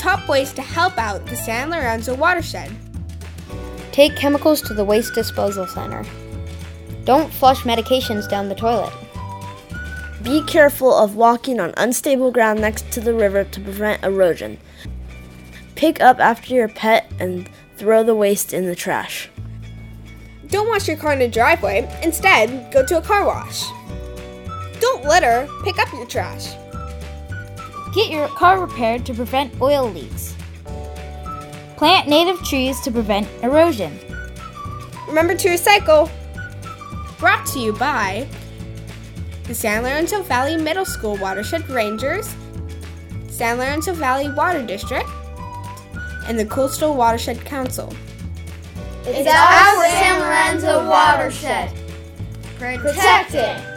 top ways to help out the San Lorenzo watershed. Take chemicals to the waste disposal center. Don't flush medications down the toilet. Be careful of walking on unstable ground next to the river to prevent erosion. Pick up after your pet and throw the waste in the trash. Don't wash your car in the driveway. Instead, go to a car wash. Don't litter. Pick up your trash. Get your car repaired to prevent oil leaks. Plant native trees to prevent erosion. Remember to recycle. Brought to you by the San Lorenzo Valley Middle School Watershed Rangers, San Lorenzo Valley Water District, and the Coastal Watershed Council. It's our San Lorenzo watershed. Protect it!